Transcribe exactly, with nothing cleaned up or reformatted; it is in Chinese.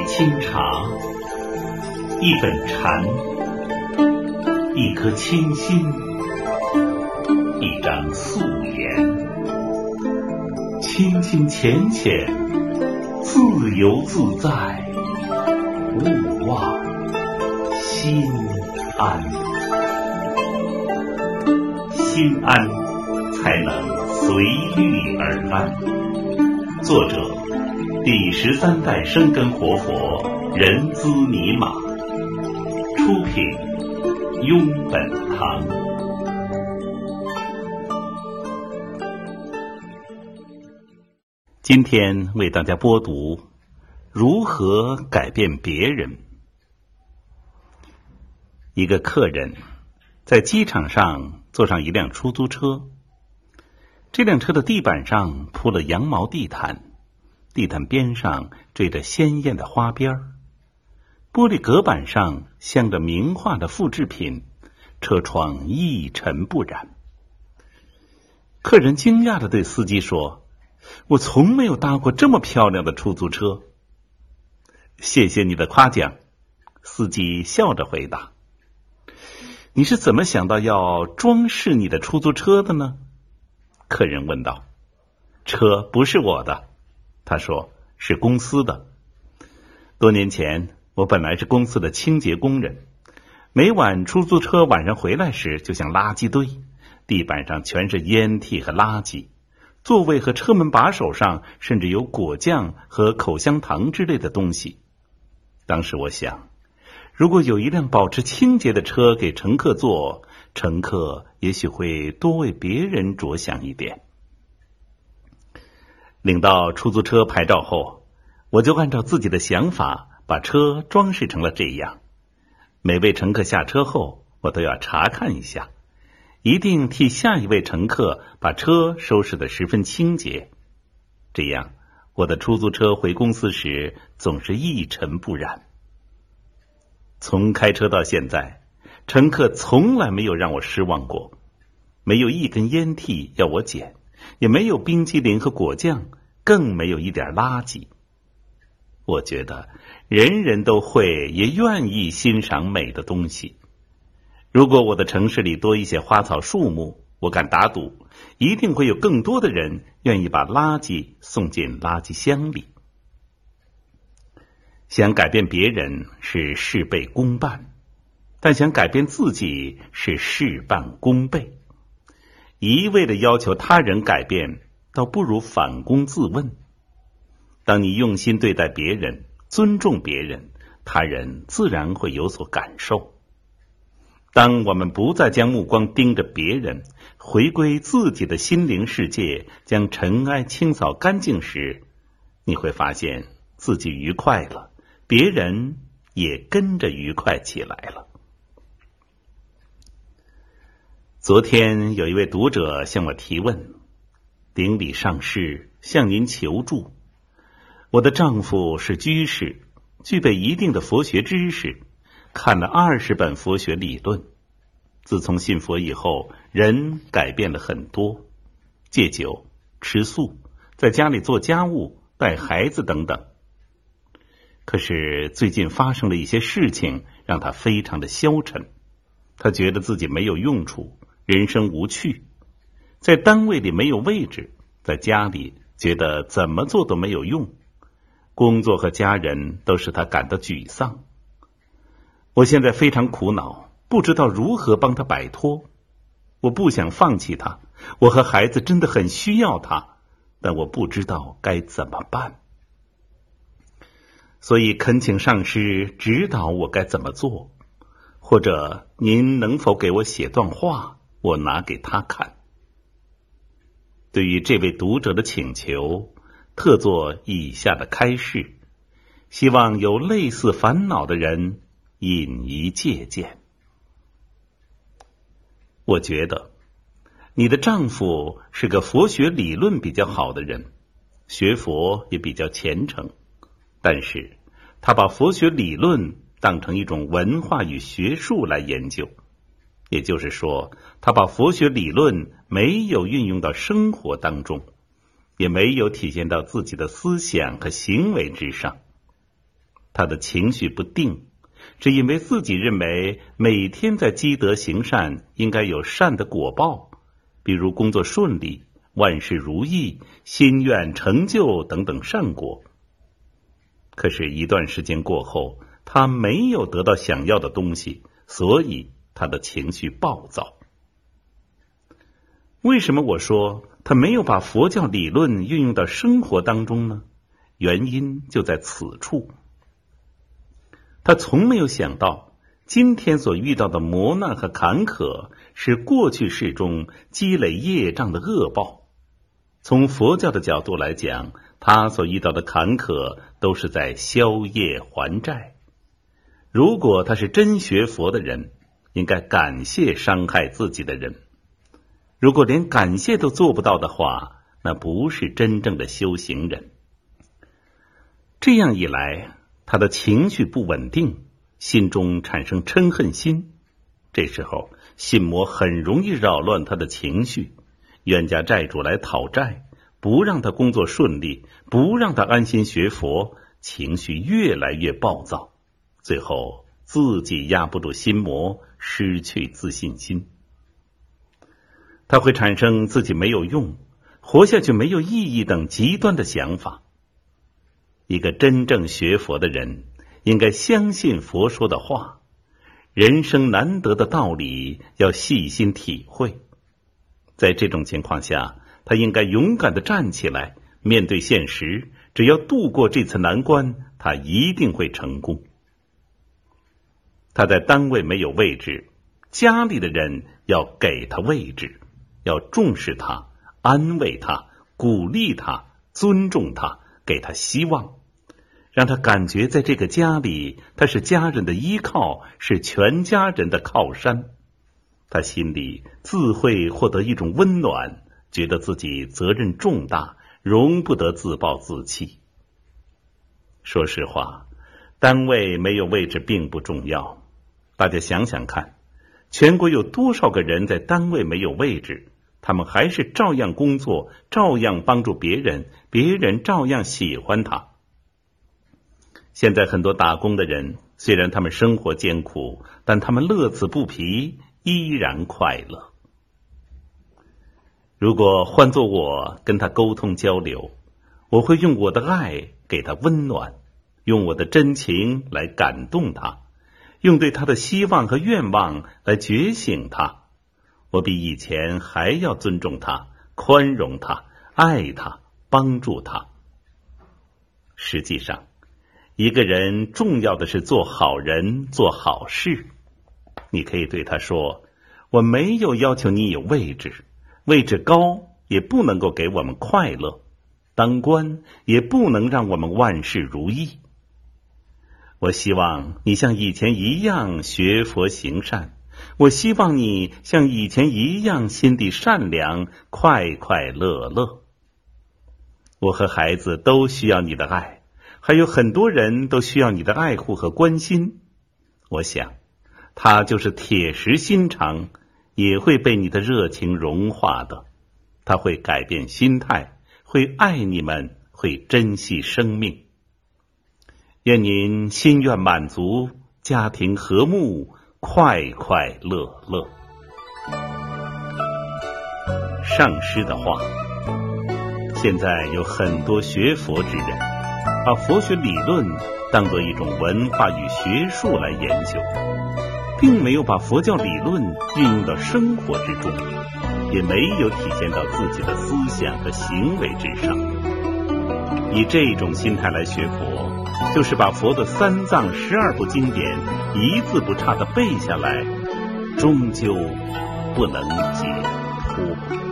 杯清茶，一本禅，一颗清心，一张素颜，清清浅浅，自由自在，勿忘心安。心安，才能随遇而安。作者：第十三代生根活佛仁孜尼玛，出品：雍本堂。今天为大家播读如何改变别人。一个客人在机场上坐上一辆出租车，这辆车的地板上铺了羊毛地毯，地毯边上缀着鲜艳的花边，玻璃隔板上镶着名画的复制品，车窗一尘不染。客人惊讶地对司机说：“我从没有搭过这么漂亮的出租车。”“谢谢你的夸奖。”司机笑着回答。“你是怎么想到要装饰你的出租车的呢？”客人问道。“车不是我的。”他说，“是公司的。多年前，我本来是公司的清洁工人，每晚出租车晚上回来时就像垃圾堆，地板上全是烟蒂和垃圾，座位和车门把手上甚至有果酱和口香糖之类的东西。当时我想，如果有一辆保持清洁的车给乘客坐，乘客也许会多为别人着想一点。”领到出租车牌照后，我就按照自己的想法把车装饰成了这样。每位乘客下车后，我都要查看一下，一定替下一位乘客把车收拾得十分清洁。这样，我的出租车回公司时总是一尘不染。从开车到现在，乘客从来没有让我失望过，没有一根烟蒂要我捡，也没有冰激凌和果酱，更没有一点垃圾。我觉得人人都会也愿意欣赏美的东西。如果我的城市里多一些花草树木，我敢打赌，一定会有更多的人愿意把垃圾送进垃圾箱里。想改变别人是事倍功半，但想改变自己是事半功倍。一味地要求他人改变，倒不如反躬自问。当你用心对待别人，尊重别人，他人自然会有所感受。当我们不再将目光盯着别人，回归自己的心灵世界，将尘埃清扫干净时，你会发现自己愉快了，别人也跟着愉快起来了。昨天有一位读者向我提问：“顶礼上师，向您求助。我的丈夫是居士，具备一定的佛学知识，看了二十本佛学理论。自从信佛以后，人改变了很多，戒酒、吃素，在家里做家务、带孩子等等。可是最近发生了一些事情，让他非常的消沉。他觉得自己没有用处，人生无趣，在单位里没有位置，在家里觉得怎么做都没有用，工作和家人都使他感到沮丧。我现在非常苦恼，不知道如何帮他摆脱。我不想放弃他，我和孩子真的很需要他，但我不知道该怎么办。所以恳请上师指导我该怎么做，或者您能否给我写段话，我拿给他看。”对于这位读者的请求，特作以下的开示，希望有类似烦恼的人引以借鉴。我觉得你的丈夫是个佛学理论比较好的人，学佛也比较虔诚，但是他把佛学理论当成一种文化与学术来研究，也就是说，他把佛学理论没有运用到生活当中，也没有体现到自己的思想和行为之上。 他的情绪不定，只因为自己认为每天在积德行善应该有善的果报，比如工作顺利、万事如意、心愿成就等等善果。可是一段时间过后，他没有得到想要的东西，所以他的情绪暴躁。为什么我说他没有把佛教理论运用到生活当中呢？原因就在此处。他从没有想到，今天所遇到的磨难和坎坷是过去世中积累业障的恶报。从佛教的角度来讲，他所遇到的坎坷都是在消业还债。如果他是真学佛的人，应该感谢伤害自己的人。如果连感谢都做不到的话，那不是真正的修行人。这样一来，他的情绪不稳定，心中产生嗔恨心。这时候心魔很容易扰乱他的情绪，冤家债主来讨债，不让他工作顺利，不让他安心学佛，情绪越来越暴躁，最后自己压不住心魔，失去自信心。他会产生自己没有用，活下去没有意义等极端的想法。一个真正学佛的人应该相信佛说的话，人生难得的道理要细心体会。在这种情况下，他应该勇敢地站起来，面对现实，只要度过这次难关，他一定会成功。他在单位没有位置，家里的人要给他位置，要重视他，安慰他，鼓励他，尊重他，给他希望，让他感觉在这个家里，他是家人的依靠，是全家人的靠山。他心里自会获得一种温暖，觉得自己责任重大，容不得自暴自弃。说实话，单位没有位置并不重要。大家想想看，全国有多少个人在单位没有位置，他们还是照样工作，照样帮助别人，别人照样喜欢他。现在很多打工的人，虽然他们生活艰苦，但他们乐此不疲，依然快乐。如果换作我跟他沟通交流，我会用我的爱给他温暖，用我的真情来感动他，用对他的希望和愿望来觉醒他。我比以前还要尊重他，宽容他，爱他，帮助他。实际上，一个人重要的是做好人，做好事。你可以对他说，我没有要求你有位置，位置高也不能够给我们快乐，当官也不能让我们万事如意。我希望你像以前一样学佛行善，我希望你像以前一样心地善良，快快乐乐。我和孩子都需要你的爱，还有很多人都需要你的爱护和关心。我想他就是铁石心肠，也会被你的热情融化的。他会改变心态，会爱你们，会珍惜生命。愿您心愿满足，家庭和睦，快快乐乐。上师的话，现在有很多学佛之人，把佛学理论当作一种文化与学术来研究，并没有把佛教理论运用到生活之中，也没有体现到自己的思想和行为之上。以这种心态来学佛，就是把佛的三藏十二部经典一字不差地背下来，终究不能解脱。